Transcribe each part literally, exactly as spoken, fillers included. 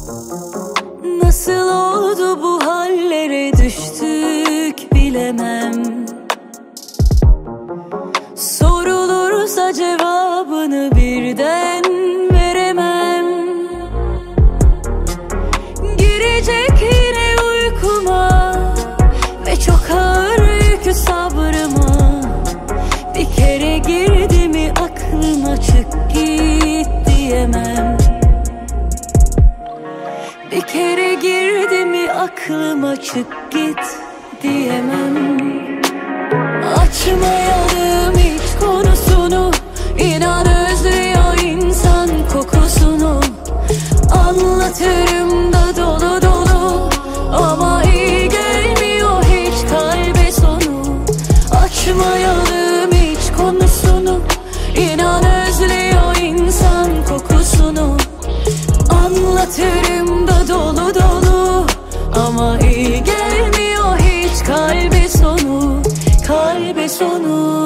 Nasıl oldu bu hallere düştük bilemem. Sorulursa cevabını birden veremem. Girecek yine uykuma ve çok ağır yükü sabrıma. Bir kere girdi mi aklıma çık git diyemem. Bir kere girdi mi aklıma çık git diyemem. Açmayalım hiç konusunu, İnan özlüyor insan kokusunu. Anlatırım da dolu dolu, ama iyi gelmiyor hiç kalbe sonu. Açmayalım hiç konusunu, İnan özlüyor insan kokusunu. Anlatırım da dolu dolu, ama iyi gelmiyor hiç kalbe sonu. Kalbe sonu.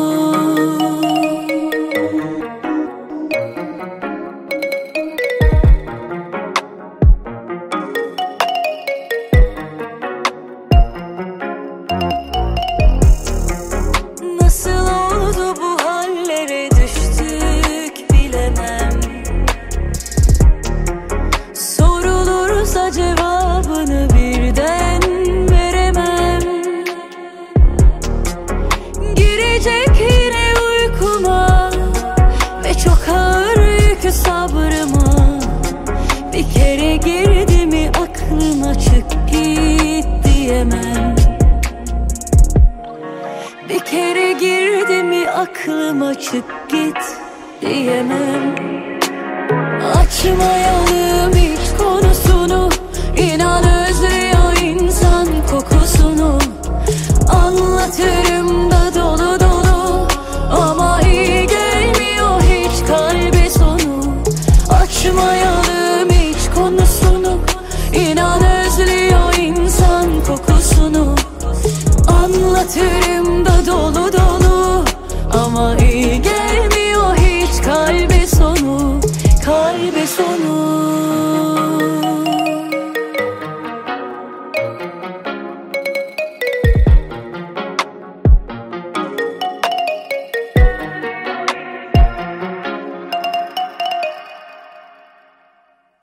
Nasıl oldu bu hallere düştük bilemem. Sorulursa cevabını birden veremem. Girecek yine uykuma ve çok ağır yükü sabrıma. Bir kere girdi mi aklıma çık git diyemem. Bir kere girdi mi aklıma çık git diyemem. Açmayalım